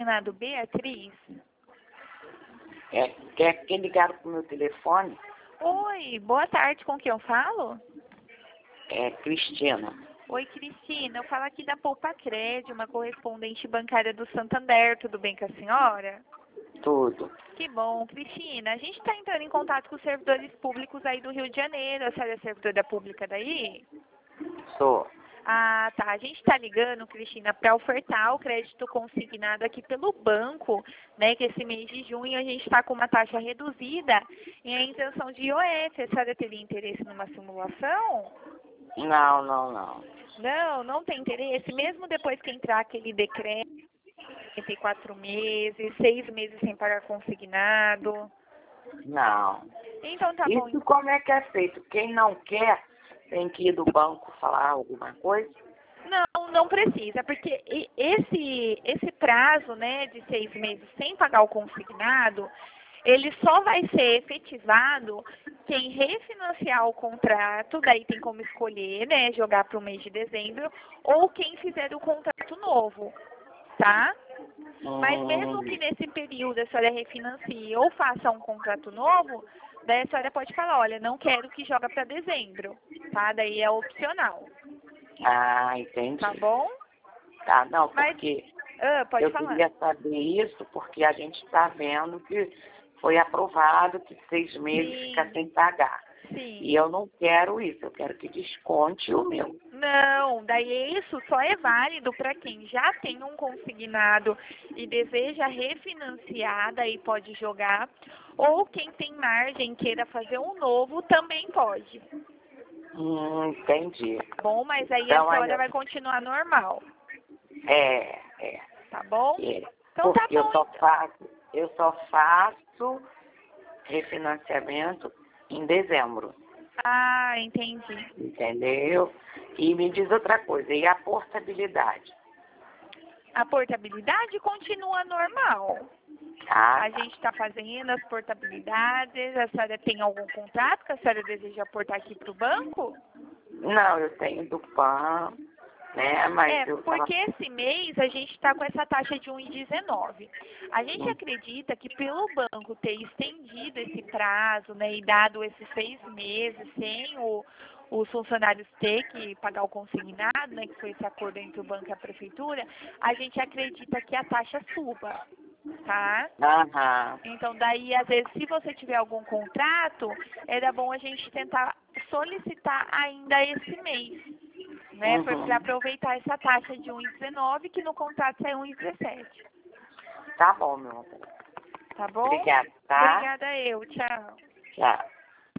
consignado Beatriz? Quer que ligaram pro meu telefone? Oi, boa tarde, com quem eu falo? É Cristina. Oi, Cristina, eu falo aqui da Poupa Crédito, uma correspondente bancária do Santander, tudo bem com a senhora? Tudo. Que bom, Cristina. A gente está entrando em contato com os servidores públicos aí do Rio de Janeiro. A senhora é servidora pública daí? Sou. Ah, tá. A gente está ligando, Cristina, para ofertar o crédito consignado aqui pelo banco, né? Que esse mês de junho a gente está com uma taxa reduzida e a isenção de IOF. A senhora teria interesse numa simulação? Não. Não, não tem interesse. Mesmo depois que entrar aquele decreto, 34 meses, 6 meses sem pagar consignado. Não. Então tá bom. Isso como é que é feito? Quem não quer tem que ir do banco falar alguma coisa? Não precisa, porque esse prazo, né, de 6 meses sem pagar o consignado, ele só vai ser efetivado quem refinanciar o contrato, daí tem como escolher, né, jogar para o mês de dezembro, ou quem fizer o contrato novo, tá? Mas mesmo que nesse período a senhora refinancie ou faça um contrato novo, daí a senhora pode falar, olha, não quero que joga para dezembro, tá? Daí é opcional. Ah, entendi. Tá bom? Tá, não, Mas, porque pode eu falar. queria saber isso, porque a gente está vendo que foi aprovado que 6 meses Sim. fica sem pagar. Sim. E eu não quero isso, eu quero que desconte o meu. Não, daí isso só é válido para quem já tem um consignado e deseja refinanciar, daí pode jogar, ou quem tem margem queira fazer um novo também pode. Entendi. Bom, mas aí Então, a senhora aí, vai continuar normal, é. tá bom? É. Então tá Porque bom, então. eu só faço refinanciamento em dezembro. Ah, entendi. Entendeu? E me diz outra coisa, e a portabilidade? A portabilidade continua normal. Ah, A tá. gente está fazendo as portabilidades. A senhora tem algum contrato que a senhora deseja aportar aqui para o banco? Não, eu tenho do PAN, né? Mas eu tava. Porque esse mês a gente está com essa taxa de 1,19. A gente acredita que pelo banco ter estendido esse prazo, né, e dado esses 6 meses sem os funcionários ter que pagar o consignado, né, que foi esse acordo entre o banco e a prefeitura, a gente acredita que a taxa suba, tá? Aham. Então, daí, às vezes, se você tiver algum contrato, era bom a gente tentar solicitar ainda esse mês, né? Para aproveitar essa taxa de 1,19, que no contrato sai 1,17. Tá bom, meu amor. Tá bom? Obrigada, tá? Obrigada eu. Tchau. Tchau.